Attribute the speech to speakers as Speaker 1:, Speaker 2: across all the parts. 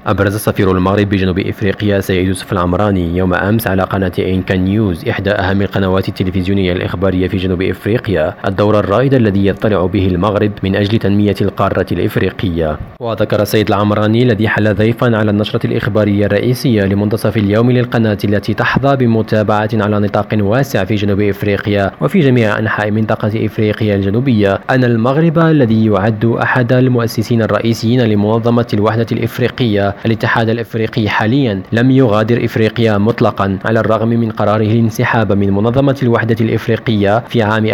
Speaker 1: أبرز سفير المغرب بجنوب إفريقيا سيد يوسف العمراني يوم أمس على قناة إنكا نيوز إحدى أهم القنوات التلفزيونية الإخبارية في جنوب إفريقيا الدور الرائد الذي يطلع به المغرب من أجل تنمية القارة الإفريقية. وذكر السيد العمراني الذي حل ضيفا على النشرة الإخبارية الرئيسية لمنتصف اليوم للقناة التي تحظى بمتابعة على نطاق واسع في جنوب إفريقيا وفي جميع أنحاء منطقة إفريقيا الجنوبية أن المغرب الذي يعد أحد المؤسسين الرئيسيين لمنظمة الوحدة الإفريقية الاتحاد الإفريقي حاليا لم يغادر إفريقيا مطلقا على الرغم من قراره الانسحاب من منظمة الوحدة الإفريقية في عام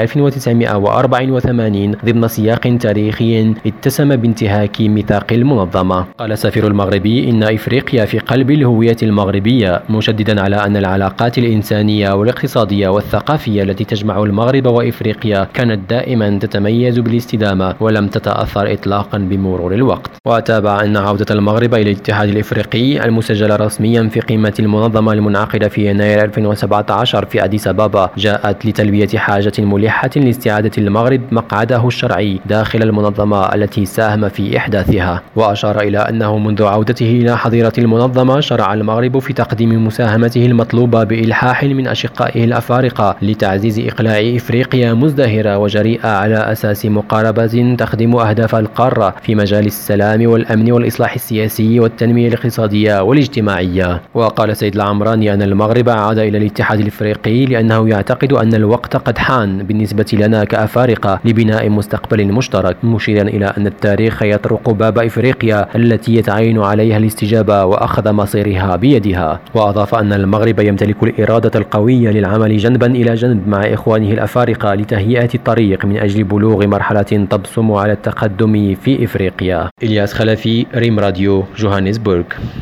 Speaker 1: 1984 ضمن سياق تاريخي اتسم بانتهاك ميثاق المنظمة. قال السفير المغربي إن إفريقيا في قلب الهوية المغربية، مشددا على أن العلاقات الإنسانية والاقتصادية والثقافية التي تجمع المغرب وإفريقيا كانت دائما تتميز بالاستدامة ولم تتأثر إطلاقا بمرور الوقت. وتابع أن عودة المغرب إلى الاتحاد الإفريقي المسجل رسميا في قمة المنظمة المنعقدة في يناير 2017 في أديس أبابا جاءت لتلبية حاجة ملحة لاستعادة المغرب مقعده الشرعي داخل المنظمة التي ساهم في إحداثها. وأشار إلى أنه منذ عودته إلى حظيرة المنظمة شرع المغرب في تقديم مساهمته المطلوبة بإلحاح من أشقائه الأفارقة لتعزيز إقلاع إفريقيا مزدهرة وجريئة على أساس مقاربة تخدم أهداف القارة في مجال السلام والأمن والإصلاح السياسي والتنمية الاقتصادية والاجتماعية. وقال سيد العمراني أن المغرب عاد إلى الاتحاد الإفريقي لأنه يعتقد أن الوقت قد حان بالنسبة لنا كأفارقة لبناء مستقبل مشترك، مشيرا إلى أن التاريخ يطرق باب إفريقيا التي يتعين عليها الاستجابة وأخذ مصيرها بيدها. وأضاف أن المغرب يمتلك الإرادة القوية للعمل جنبا إلى جنب مع إخوانه الأفارقة لتهيئة الطريق من أجل بلوغ مرحلة تبصم على التقدم في إفريقيا. إلياس خلفي، ريم راديو، جوهانسبورغ.